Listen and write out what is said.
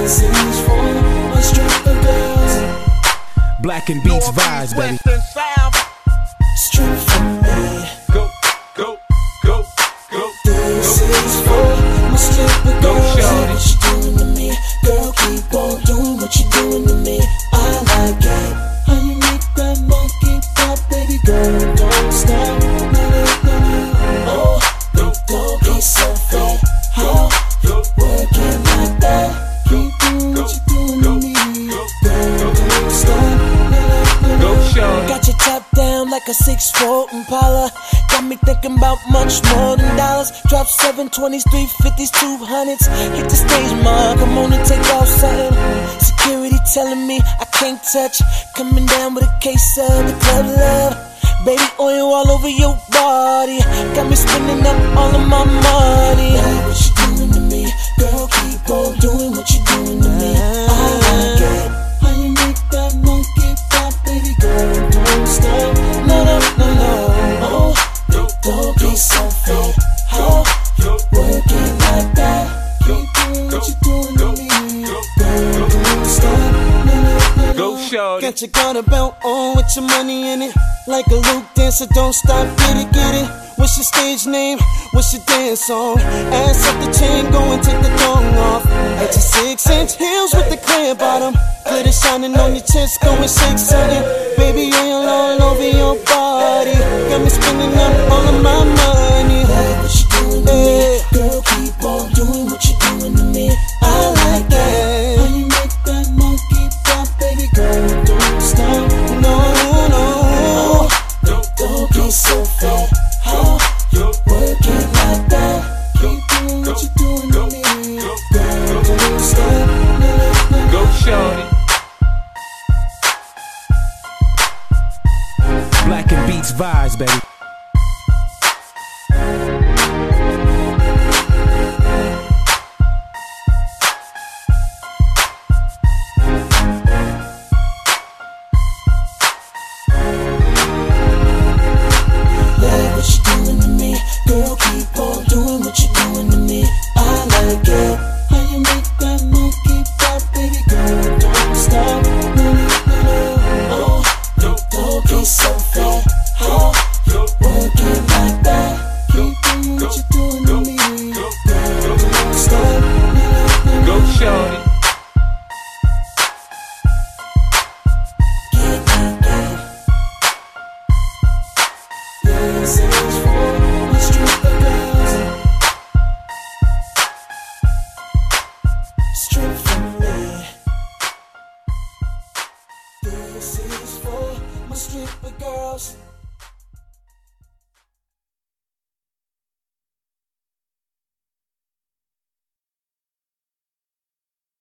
This is for my stripper girls. Black and Beats vibes, baby. Strip for me. Go, go, go, go. This is for my stripper girls. What you doing to me? Girl, keep on doing what you doing to me. I like it. How you make that monkey pop, baby girl, don't stop. Oh, don't be so fake. How work it like that? Keep doing what you doing to me. Girl, don't stop. Go, shorty. Got you top down like a 6'4" Impala. Got me thinking about much more than dollars. Drop 720s, 350s, 200s. Hit the stage, ma, come on and take off something. Security telling me I can't touch. Coming down with a case of the club love. Baby oil all over your body. Got me spending up all of my money. What you doing to me? Girl, keep on doing what you doing to me. I like it. How you make that monkey pop, baby girl, don't stop. No, no, no, no. Oh, don't be so fake. How work it like that? Keep doing what you doing to me. Girl, don't stop. No, no, no, Go, shorty. got your garter belt on with your money in it. Like a Luke dancer, don't stop, get it, get it. What's your stage name? What's your dance song? Ass up the chain, go and take the thong off. At your 6-inch heels with the clear bottom. Glitter shining on your chest, go and shake something. Baby, oil all over your body. Got me spending up all of my money. Like what you doing to me? Girl, keep on doing what you doing to me. I like that. How you make that monkey pop, baby girl, don't stop. No, no. Don't be so fake. How work it like that? Keep doing what you doing to me. Girl, don't stop. Go, shorty. Black and Beats vibes, baby. What you doing to me? Girl, keep on doing what you doing to me. I like it. How you make that monkey pop, baby girl, don't stop. No, no, no. Oh, don't be so fake. How work it like that? Keep doing what you doing to me. Girl, don't stop. No, Go, shorty. This is for my stripper girls. Strip for me. This is for my stripper girls.